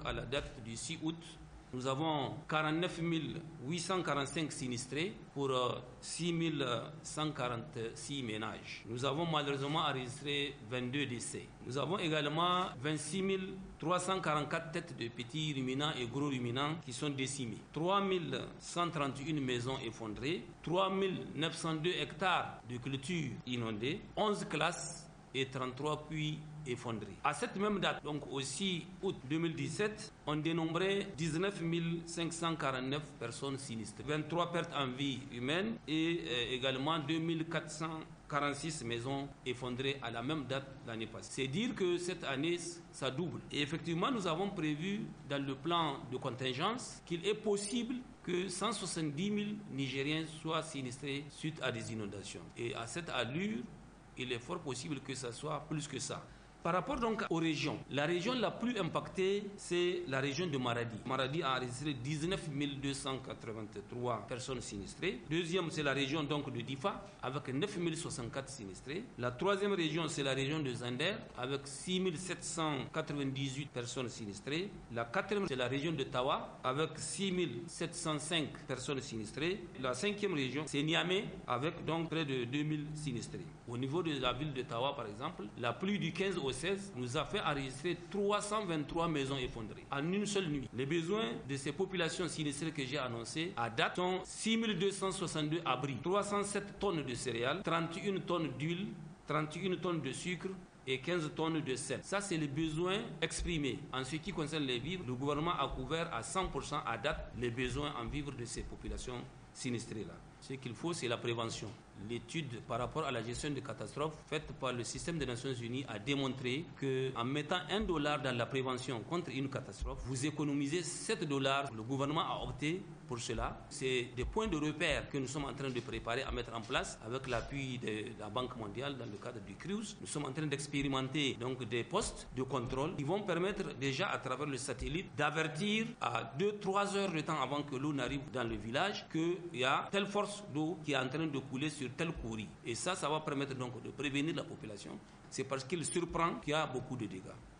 à la date du 6 août, nous avons 49 845 sinistrés pour 6 146 ménages. Nous avons malheureusement enregistré 22 décès. Nous avons également 26 344 têtes de petits ruminants et gros ruminants qui sont décimées. 3 131 maisons effondrées, 3 902 hectares de cultures inondées, 11 classes et 33 puits effondrés. À cette même date, donc au 6 août 2017, on dénombrait 19 549 personnes sinistrées, 23 pertes en vie humaine et également 2446 maisons effondrées à la même date l'année passée. C'est dire que cette année, ça double. Et effectivement, nous avons prévu dans le plan de contingence qu'il est possible que 170 000 Nigériens soient sinistrés suite à des inondations. Et à cette allure, il est fort possible que ça soit plus que ça. Par rapport donc aux régions, la région la plus impactée, c'est la région de Maradi. Maradi a enregistré 19 283 personnes sinistrées. Deuxième, c'est la région donc de Difa, avec 9 064 sinistrés. La troisième région, c'est la région de Zander, avec 6 798 personnes sinistrées. La quatrième, c'est la région de Tawa, avec 6 705 personnes sinistrées. La cinquième région, c'est Niamey, avec donc près de 2000 sinistrés. Au niveau de la ville de Tawa, par exemple, la pluie du 15 au 16 nous a fait enregistrer 323 maisons effondrées en une seule nuit. Les besoins de ces populations sinistrées que j'ai annoncées à date sont 6 262 abris, 307 tonnes de céréales, 31 tonnes d'huile, 31 tonnes de sucre et 15 tonnes de sel. Ça, c'est les besoins exprimés. En ce qui concerne les vivres, le gouvernement a couvert à 100% à date les besoins en vivres de ces populations sinistrées-là. Ce qu'il faut, c'est la prévention. L'étude par rapport à la gestion des catastrophes faite par le système des Nations Unies a démontré qu'en mettant $1 dans la prévention contre une catastrophe, vous économisez $7. Le gouvernement a opté pour cela. C'est des points de repère que nous sommes en train de préparer à mettre en place avec l'appui de la Banque mondiale dans le cadre du CRUS. Nous sommes en train d'expérimenter donc des postes de contrôle qui vont permettre déjà à travers le satellite d'avertir à 2-3 heures de temps avant que l'eau n'arrive dans le village qu'il y a telle force d'eau qui est en train de couler sur tel courrier. Et ça va permettre donc de prévenir la population. C'est parce qu'il surprend qu'il y a beaucoup de dégâts.